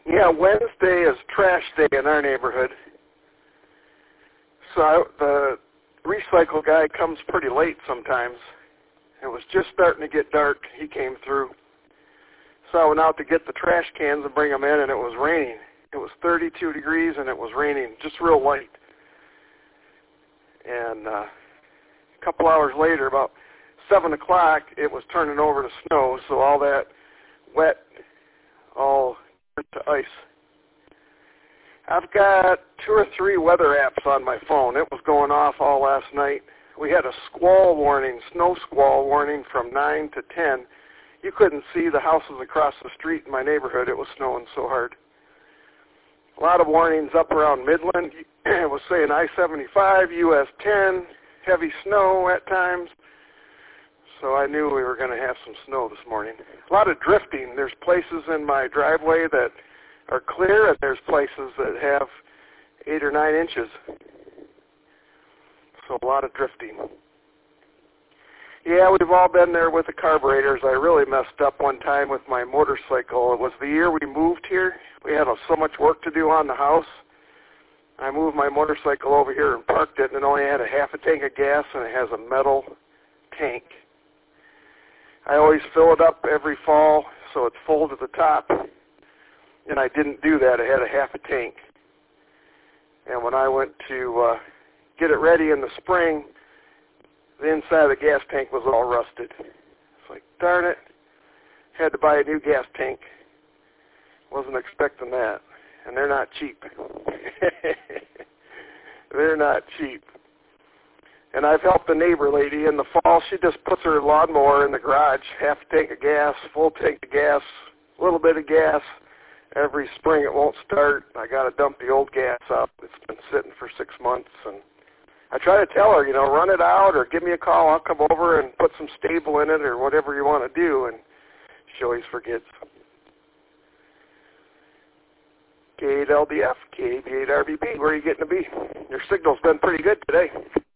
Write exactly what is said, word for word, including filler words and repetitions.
Yeah, Wednesday is trash day in our neighborhood. So I, the recycle guy comes pretty late sometimes. It was just starting to get dark. He came through. So I went out to get the trash cans and bring them in, and it was raining. It was thirty-two degrees, and it was raining, just real light. And uh, a couple hours later, about seven o'clock, it was turning over to snow, so all that wet all turned to ice. I've got two or three weather apps on my phone. It was going off all last night. We had a squall warning, snow squall warning from nine to ten. You couldn't see the houses across the street in my neighborhood. It was snowing so hard. A lot of warnings up around Midland. It was saying I seventy-five, U S ten, heavy snow at times. So I knew we were going to have some snow this morning. A lot of drifting. There's places in my driveway that are clear, and there's places that have eight or nine inches. So a lot of drifting. Yeah, we've all been there with the carburetors. I really messed up one time with my motorcycle. It was the year we moved here. We had so much work to do on the house. I moved my motorcycle over here and parked it, and it only had a half a tank of gas, and it has a metal tank. I always fill it up every fall so it's full to the top, and I didn't do that. It had a half a tank. And when I went to uh, get it ready in the spring, the inside of the gas tank was all rusted. It's like, darn it, had to buy a new gas tank. Wasn't expecting that. And they're not cheap. They're not cheap. And I've helped a neighbor lady in the fall. She just puts her lawnmower in the garage, half a tank of gas, full tank of gas, a little bit of gas. Every spring it won't start. I got to dump the old gas up. It's been sitting for six months, and I try to tell her, you know, run it out or give me a call. I'll come over and put some stable in it or whatever you want to do, and she always forgets. K eight L D F, K eighty-eight R B B, where are you getting to be? Your signal's been pretty good today.